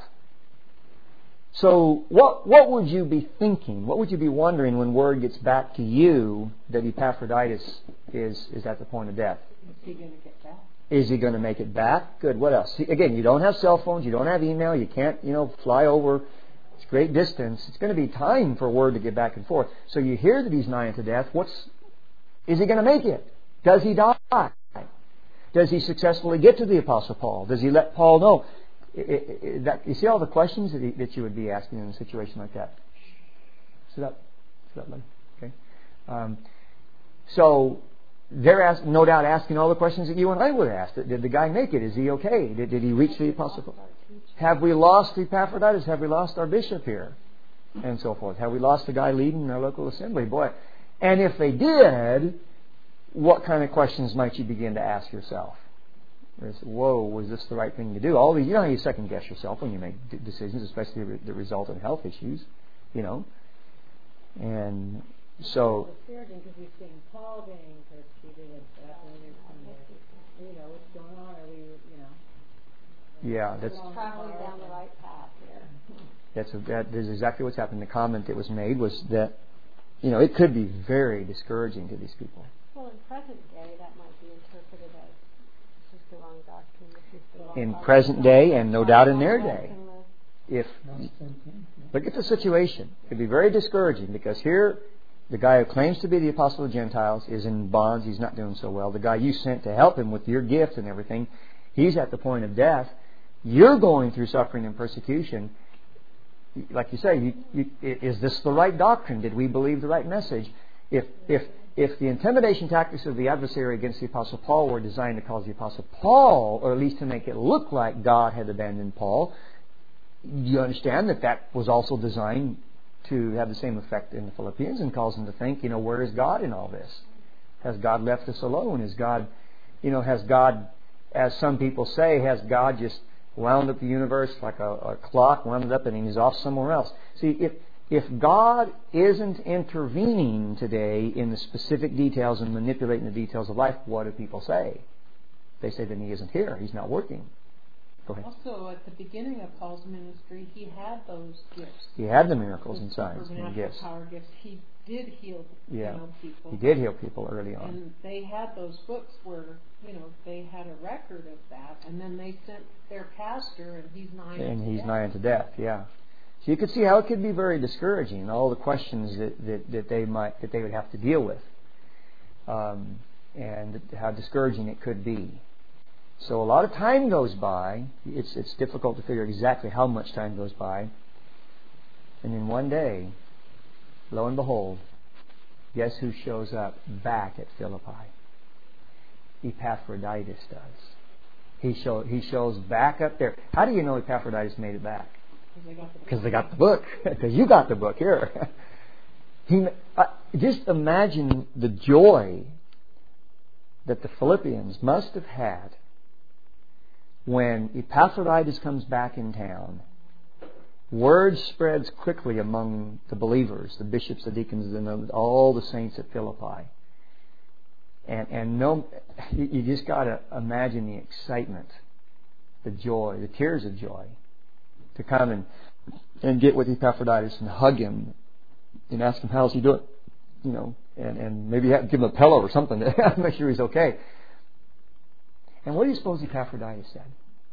So what what would you be thinking? What would you be wondering when word gets back to you that Epaphroditus is, is at the point of death?
Is he going to get back?
Is he going to make it back? Good. What else? See, again, you don't have cell phones. You don't have email. You can't, you know, fly over. It's great distance. It's going to be time for word to get back and forth. So you hear that he's nigh unto death. What's, is he going to make it? Does he die? Does he successfully get to the Apostle Paul? Does he let Paul know? It, it, it, that, you see all the questions that, he, that you would be asking in a situation like that? Sit up. Sit up, buddy. Okay. Um, so they're ask, no doubt asking all the questions that you and I would ask. Did, did the guy make it? Is he okay? Did, did he reach the Apostle Paul? Have we lost Epaphroditus? Have we lost our bishop here? And so forth. Have we lost the guy leading our local assembly? Boy. And if they did, what kind of questions might you begin to ask yourself? Whoa, was this the right thing to do? All these, you know how you second guess yourself when you make d- decisions, especially that result in health issues, you know. And so,
because we've seen Paul being persecuted and stuff, and there's some, you know, what's going on? Are we, you know?
Yeah, that's
traveling down the right path here.
That's a, that is exactly what's happened. The comment that was made was that, you know, it could be very discouraging to these people.
Well, in present day, that might be interpreted as this is the wrong doctrine. This is the wrong
In
doctrine.
present day, and no doubt in their day, if
Not the same thing. Yeah.
look at the situation, it could be very discouraging because here, the guy who claims to be the apostle of the Gentiles is in bonds. He's not doing so well. The guy you sent to help him with your gift and everything, he's at the point of death. You're going through suffering and persecution. Like you say, you, you, is this the right doctrine? Did we believe the right message? If if if the intimidation tactics of the adversary against the Apostle Paul were designed to cause the Apostle Paul, or at least to make it look like God had abandoned Paul, you understand that that was also designed to have the same effect in the Philippians and cause them to think, you know, where is God in all this? Has God left us alone? Is God, you know, has God, as some people say, has God just wound up the universe like a, a clock, wound it up and he's off somewhere else? See, if if God isn't intervening today in the specific details and manipulating the details of life, what do people say? They say that He isn't here. He's not working. Go ahead.
Also, at the beginning of Paul's ministry, he had those gifts.
He had the miracles
Those
and signs and
supernatural
gifts.
power gifts. He did heal,
Yeah.
you know, people.
He did heal people early on.
And they had those books where, you know, they had a record of that. And then they sent their pastor, and he's nigh
And
unto
he's
death.
nigh unto death, yeah. So you could see how it could be very discouraging, all the questions that, that, that they might that they would have to deal with, um, and how discouraging it could be. So a lot of time goes by. It's it's difficult to figure exactly how much time goes by. And then one day, lo and behold, guess who shows up back at Philippi? Epaphroditus does. He show he shows back up there. How do you know Epaphroditus made it back? Because they got the book. Because you got the book here. he, uh, just imagine the joy that the Philippians must have had when Epaphroditus comes back in town. Word spreads quickly among the believers, the bishops, the deacons, and all the saints at Philippi. And and no, you, you just got to imagine the excitement, the joy, the tears of joy, to come and, and get with Epaphroditus and hug him and ask him how's he doing, you know, and, and maybe have, give him a pillow or something to make sure he's okay. And what do you suppose Epaphroditus said?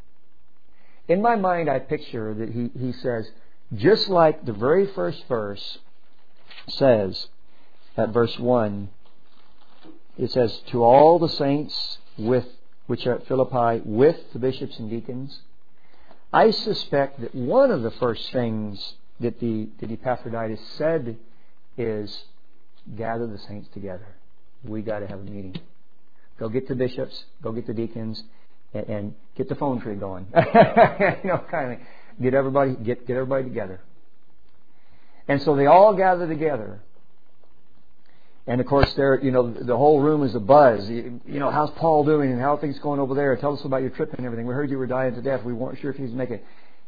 In my mind, I picture that he, he says, just like the very first verse says, at verse one, it says, to all the saints with which are at Philippi with the bishops and deacons. I suspect that one of the first things that the that Epaphroditus said is, gather the saints together. We got to have a meeting. Go get the bishops, go get the deacons, and, and get the phone tree going. you know, kind of get everybody get get everybody together. And so they all gather together. And of course, there, you know, the whole room is a buzz. You, you know, how's Paul doing, and how are things going over there? Tell us about your trip and everything. We heard you were dying to death. We weren't sure if he was making it.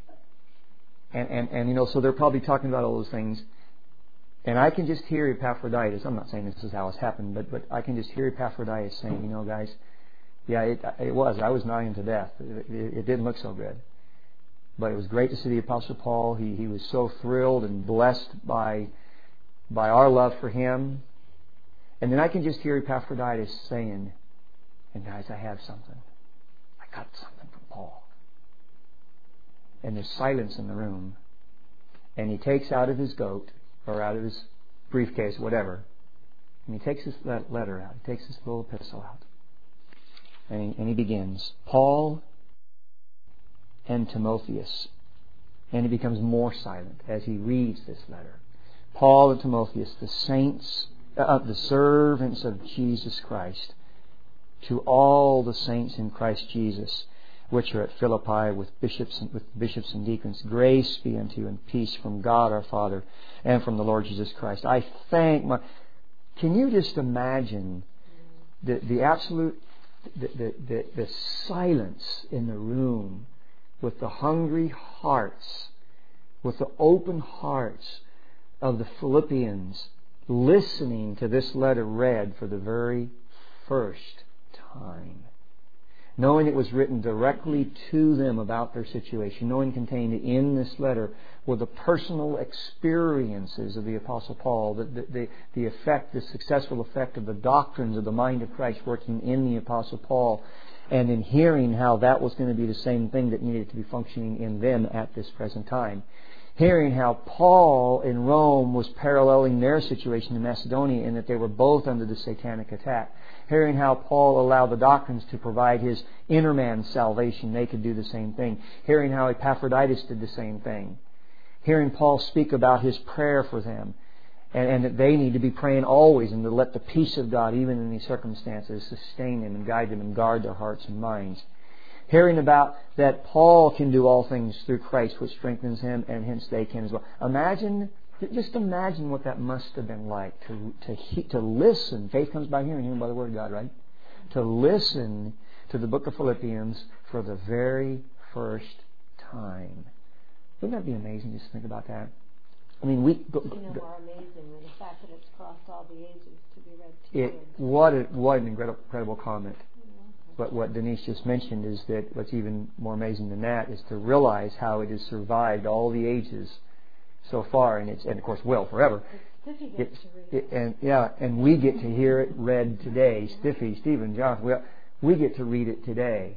And, and, and, you know, so they're probably talking about all those things. And I can just hear Epaphroditus. I'm not saying this is how it's happened, but, but I can just hear Epaphroditus saying, you know, guys, yeah, it, it was. I was dying to death. It, it, it didn't look so good. But it was great to see the Apostle Paul. He, he was so thrilled and blessed by, by our love for him. And then I can just hear Epaphroditus saying, and guys, I have something. I got something from Paul. And there's silence in the room. And he takes out of his goat, or out of his briefcase, whatever, and he takes this letter out. He takes this little epistle out. And he, and he begins, Paul and Timotheus. And he becomes more silent as he reads this letter. Paul and Timotheus, the saints, uh, the servants of Jesus Christ, to all the saints in Christ Jesus, which are at Philippi with bishops and, with bishops and deacons, grace be unto you and peace from God our Father and from the Lord Jesus Christ. I thank my... Can you just imagine the, the absolute... The, the, the, the silence in the room with the hungry hearts, with the open hearts of the Philippians listening to this letter read for the very first time. Knowing it was written directly to them about their situation, knowing contained in this letter were the personal experiences of the Apostle Paul, the, the, the, the effect, the successful effect of the doctrines of the mind of Christ working in the Apostle Paul, and in hearing how that was going to be the same thing that needed to be functioning in them at this present time. Hearing how Paul in Rome was paralleling their situation in Macedonia in that they were both under the satanic attack. Hearing how Paul allowed the doctrines to provide his inner man's salvation, they could do the same thing. Hearing how Epaphroditus did the same thing. Hearing Paul speak about his prayer for them, and, and that they need to be praying always and to let the peace of God, even in these circumstances, sustain them and guide them and guard their hearts and minds. Hearing about that Paul can do all things through Christ, which strengthens him, and hence they can as well. Imagine, just imagine what that must have been like to to he, to listen. Faith comes by hearing, hearing by the Word of God, right? To listen to the book of Philippians for the very first time. Wouldn't that be amazing just to think about that? I mean, we... Go,
you know, more amazing than the fact that it's crossed all the ages to be read to
it, what, a, what an incredible, incredible comment. But what Denise just mentioned is that what's even more amazing than that is to realize how it has survived all the ages so far, and it's and of course will forever. It's, it, and yeah, and we get to hear it read today. Stiffy, Stephen, John, we we get to read it today.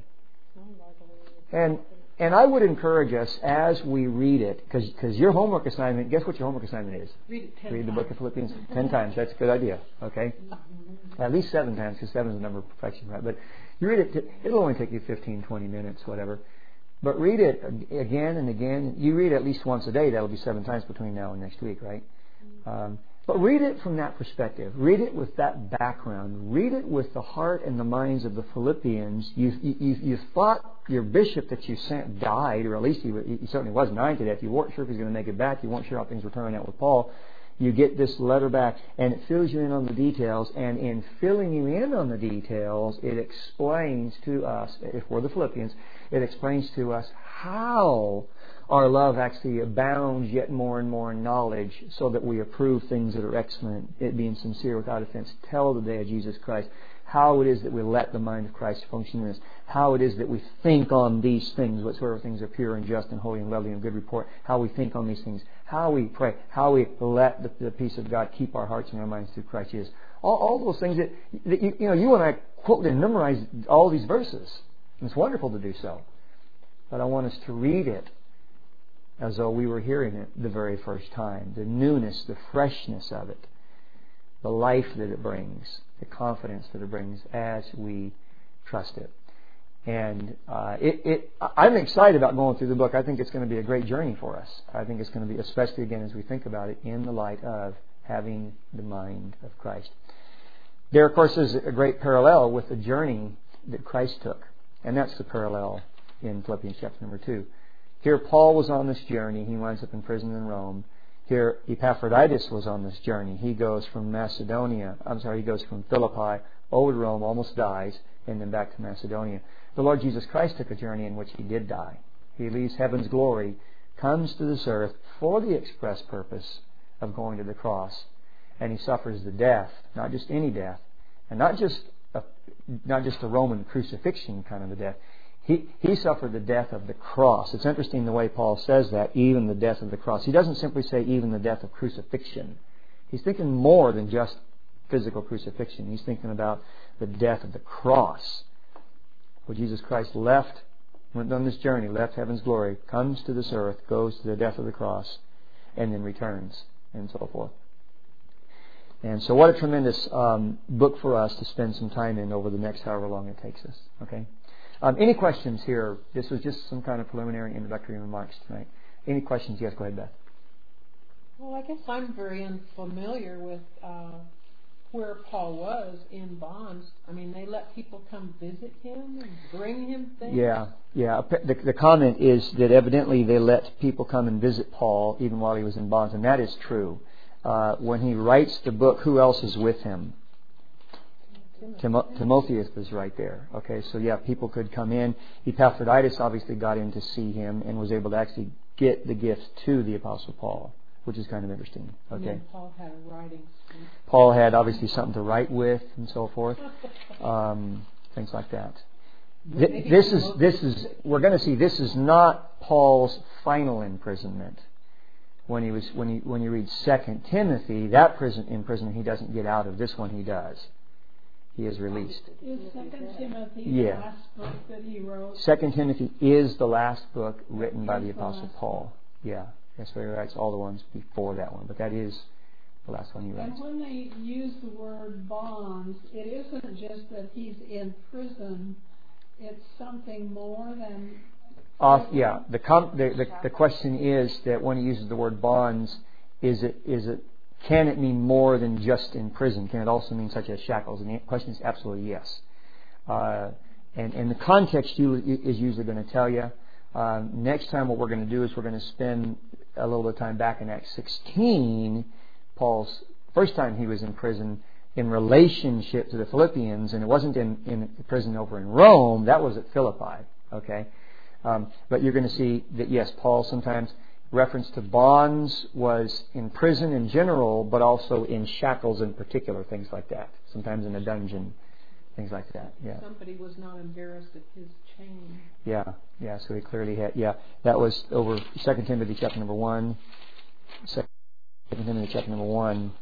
And and I would encourage us as we read it, because because your homework assignment. Guess what your homework assignment is?
Read it ten
Read the
times.
book of Philippians ten times. That's a good idea. Okay, at least seven times, because seven is the number of perfection, right? But you read it. It'll only take you fifteen, twenty minutes, whatever. But read it again and again. You read it at least once a day. That'll be seven times between now and next week, right? Um, but read it from that perspective. Read it with that background. Read it with the heart and the minds of the Philippians. You you you thought your bishop that you sent died, or at least he, he certainly wasn't dying to death. You weren't sure if he was going to make it back. You weren't sure how things were turning out with Paul. You get this letter back, and it fills you in on the details. And in filling you in on the details, it explains to us, if we're the Philippians, it explains to us how our love actually abounds yet more and more in knowledge, so that we approve things that are excellent, it being sincere without offense. Tell the day of Jesus Christ. How it is that we let the mind of Christ function in us. How it is that we think on these things, whatsoever things are pure and just and holy and lovely and good report. How we think on these things. How we pray. How we let the, the peace of God keep our hearts and our minds through Christ Jesus. All, all those things that, that you, you know, you and I quote and memorize all these verses. And it's wonderful to do so. But I want us to read it as though we were hearing it the very first time. The newness, the freshness of it. The life that it brings. The confidence that it brings as we trust it. And uh, it, it, I'm excited about going through the book. I think it's going to be a great journey for us. I think it's going to be, especially again as we think about it, in the light of having the mind of Christ. There, of course, is a great parallel with the journey that Christ took. And that's the parallel in Philippians chapter number two. Here, Paul was on this journey. He winds up in prison in Rome. Here, Epaphroditus was on this journey. He goes from Macedonia, I'm sorry, he goes from Philippi over to Rome, almost dies, and then back to Macedonia. The Lord Jesus Christ took a journey in which He did die. He leaves heaven's glory, comes to this earth for the express purpose of going to the cross, and He suffers the death, not just any death, and not just a, not just a Roman crucifixion kind of a death. He, he suffered the death of the cross. It's interesting the way Paul says that, even the death of the cross. He doesn't simply say even the death of crucifixion. He's thinking more than just physical crucifixion. He's thinking about the death of the cross. Where Jesus Christ left, went on this journey, left heaven's glory, comes to this earth, goes to the death of the cross, and then returns, and so forth. And so what a tremendous um, book for us to spend some time in over the next however long it takes us. Okay. Um, any questions here? This was just some kind of preliminary introductory remarks tonight. Any questions? Yes, go ahead, Beth.
Well, I guess I'm very unfamiliar with uh, where Paul was in bonds. I mean, they let people come visit him and bring him things?
Yeah, yeah. The, the comment is that evidently they let people come and visit Paul even while he was in bonds, and that is true. Uh, when he writes the book, who else is with him? Tim- Timotheus was right there. Okay, so yeah, people could come in. Epaphroditus obviously got in to see him and was able to actually get the gifts to the Apostle Paul, which is kind of interesting. Okay.
And Paul had a writing suit.
Paul had obviously something to write with and so forth, um, things like that. Th- this is this is we're going to see. This is not Paul's final imprisonment. When he was when he when you read Second Timothy, that prison imprisonment he doesn't get out of. This one he does. He is released.
Is Second Timothy
Yeah.
the last book that he wrote?
Second Timothy is the last book written by
Is
the
the
Apostle
last
Paul. Yeah, that's where he writes all the ones before that one, but that is the last one he writes.
And when they use the word bonds, it isn't just that he's in prison. It's something more than...
Off, yeah. The, com- the the the question is that when he uses the word bonds, is it is it can it mean more than just in prison? Can it also mean such as shackles? And the question is absolutely yes. Uh, and and the context you, is usually going to tell you. Uh, next time, what we're going to do is we're going to spend a little bit of time back in Acts sixteen, Paul's first time he was in prison, in relationship to the Philippians, and it wasn't in in prison over in Rome. That was at Philippi. Okay. Um, but you're going to see that, yes, Paul sometimes reference to bonds was in prison in general, but also in shackles in particular, things like that. Sometimes in a dungeon, things like that. Yeah.
Somebody was not embarrassed of his chain.
Yeah, yeah. So he clearly had. Yeah, that was over Second Timothy chapter number one. Second Timothy chapter number one.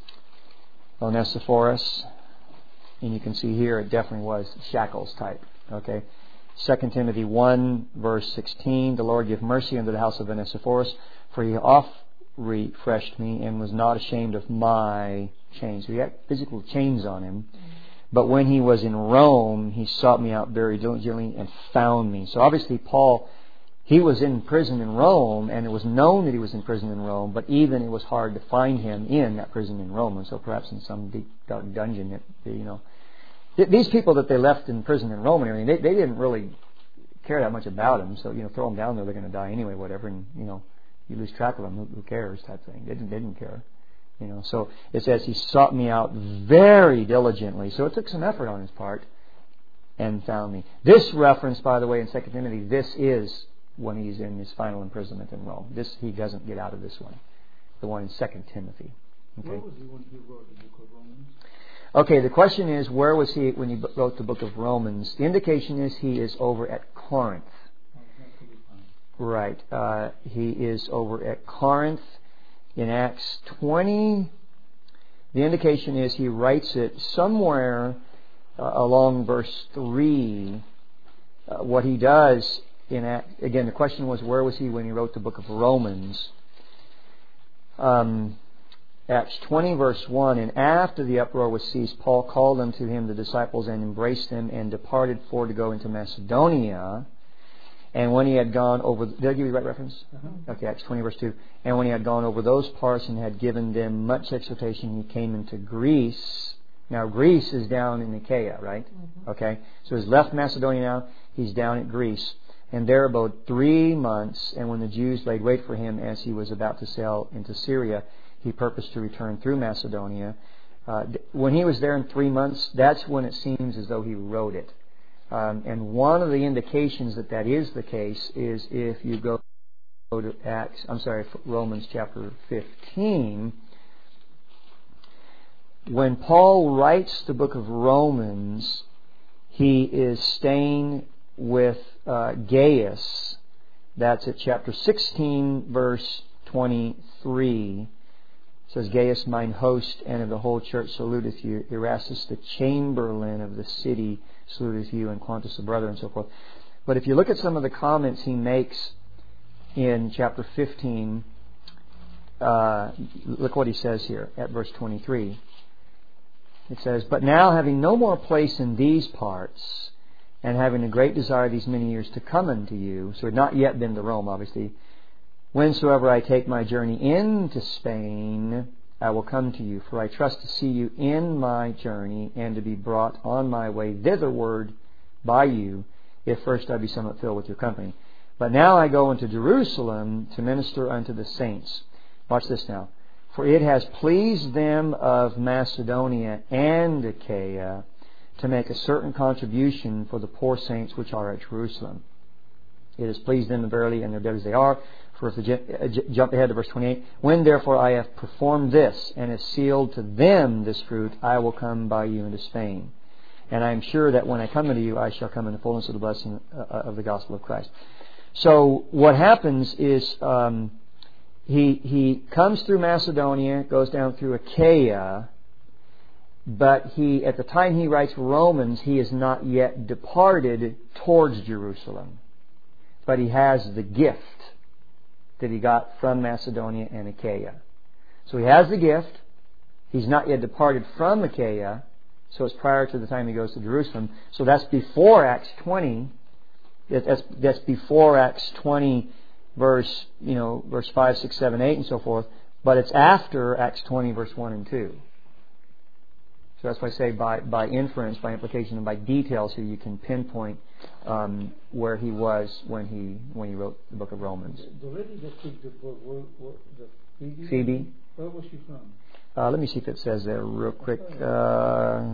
Onesiphorus, and you can see here it definitely was shackles type. Okay. Second Timothy one, verse sixteen, the Lord give mercy unto the house of Onesiphorus, for he oft refreshed me and was not ashamed of my chains. So he had physical chains on him. But when he was in Rome, he sought me out very diligently and found me. So obviously Paul, he was in prison in Rome, and it was known that he was in prison in Rome, but even it was hard to find him in that prison in Rome. And so perhaps in some deep, dark dungeon, that, you know, these people that they left in prison in Rome and everything, they, they didn't really care that much about them. So, you know, throw them down there, they're going to die anyway, whatever. And, you know, you lose track of them, who, who cares type thing. They didn't, they didn't care. You know, so it says he sought me out very diligently. So it took some effort on his part and found me. This reference, by the way, in Second Timothy, this is when he's in his final imprisonment in Rome. This, he doesn't get out of this one. The one in Second Timothy. Okay.
Where was he when he wrote the book of Romans?
Okay, the question is, where was he when he wrote the book of Romans? The indication is he is over at Corinth.
Oh, that could be fine.
Right. Uh, he is over at Corinth in Acts twenty. The indication is he writes it somewhere uh, along verse three. Uh, what he does in Act, again, the question was, where was he when he wrote the book of Romans? Um... Acts twenty, verse one, and after the uproar was ceased, Paul called unto him the disciples and embraced them and departed for to go into Macedonia. And when he had gone over... Did I give you the right reference? Uh-huh. Okay, Acts twenty, verse two. And when he had gone over those parts and had given them much exhortation, he came into Greece. Now, Greece is down in Achaia, right? Mm-hmm. Okay, so he's left Macedonia now. he's down at Greece, and there abode three months. And when the Jews laid wait for him as he was about to sail into Syria, he purposed to return through Macedonia. Uh, when he was there in three months, that's when it seems as though he wrote it. Um, and one of the indications that that is the case is if you go to Acts, I'm sorry, Romans chapter fifteen. When Paul writes the book of Romans, he is staying with uh, Gaius. That's at chapter sixteen, verse twenty-three. It says, Gaius, mine host, and of the whole church saluteth you. Erastus, the chamberlain of the city, saluteth you, and Quantus, the brother, and so forth. But if you look at some of the comments he makes in chapter fifteen, uh, look what he says here at verse twenty-three. It says, But now, having no more place in these parts, and having a great desire these many years to come unto you, so he had not yet been to Rome, obviously, whensoever I take my journey into Spain, I will come to you, for I trust to see you in my journey, and to be brought on my way thitherward by you, if first I be somewhat filled with your company. But now I go into Jerusalem to minister unto the saints. Watch this now. For it has pleased them of Macedonia and Achaia to make a certain contribution for the poor saints which are at Jerusalem. It has pleased them verily, and their debtors they are. For if the jump ahead to verse twenty-eight, when therefore I have performed this, and have sealed to them this fruit, I will come by you into Spain. And I am sure that when I come unto you, I shall come in the fullness of the blessing of the gospel of Christ. So what happens is um, he he comes through Macedonia, goes down through Achaia, but he at the time he writes Romans, he is not yet departed towards Jerusalem. But he has the gift that he got from Macedonia and Achaia. So he has the gift. He's not yet departed from Achaia, so it's prior to the time he goes to Jerusalem. So that's before Acts twenty. That's that's before Acts twenty, verse you know verse five, six, seven, eight, and so forth. But it's after Acts twenty, verse one and two. So that's why I say by by inference, by implication, and by details here, you can pinpoint um, where he was when he when he wrote the book of Romans.
The lady that took the book, where, where, the Phoebe?
Phoebe.
Where was she from?
Uh, let me see if it says there real quick. Uh,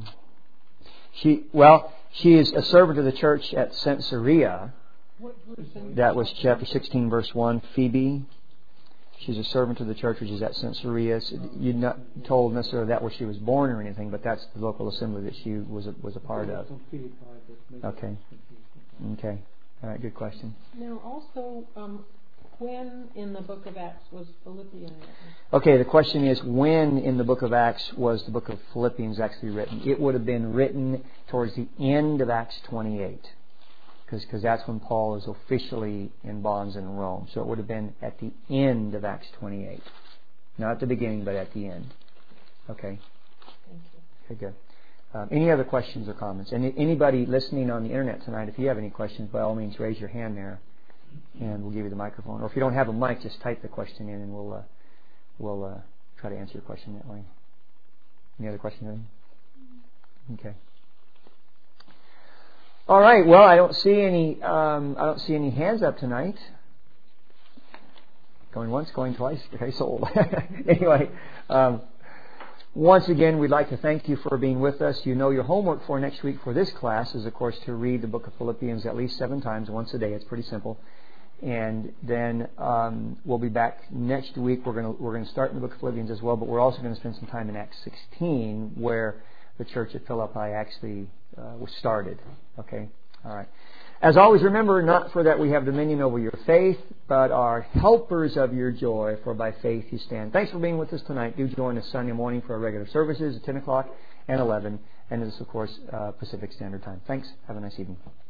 she well, she is a servant of the church at Caesarea.
What verse?
That was chapter sixteen, verse one. Phoebe. She's a servant of the church which is at Caesarea. So you're not told necessarily that where she was born or anything, but that's the local assembly that she was a, was a part of. Okay. Okay. All right. Good question.
Now, also, um, when in the book of Acts was Philippians written?
Okay. The question is, when in the book of Acts was the book of Philippians actually written? It would have been written towards the end of Acts twenty-eight. Because that's when Paul is officially in bonds in Rome. So it would have been at the end of Acts twenty-eight. Not at the beginning, but at the end. Okay.
Thank you.
Okay, good. Um, any other questions or comments? And anybody listening on the internet tonight, if you have any questions, by all means raise your hand there, and we'll give you the microphone. Or if you don't have a mic, just type the question in, and we'll uh, we'll uh, try to answer your question that way. Any other questions? Okay. All right. Well, I don't see any. Um, I don't see any hands up tonight. Going once, going twice. Okay, sold. Anyway, um, once again, we'd like to thank you for being with us. You know, your homework for next week for this class is, of course, to read the book of Philippians at least seven times, once a day. It's pretty simple. And then um, we'll be back next week. We're going to we're going to start in the book of Philippians as well, but we're also going to spend some time in Acts sixteen, where the church at Philippi actually uh, was started. Okay? All right. As always, remember, not for that we have dominion over your faith, but are helpers of your joy, for by faith you stand. Thanks for being with us tonight. Do join us Sunday morning for our regular services at ten o'clock and eleven, and this, of course, uh, Pacific Standard Time. Thanks. Have a nice evening.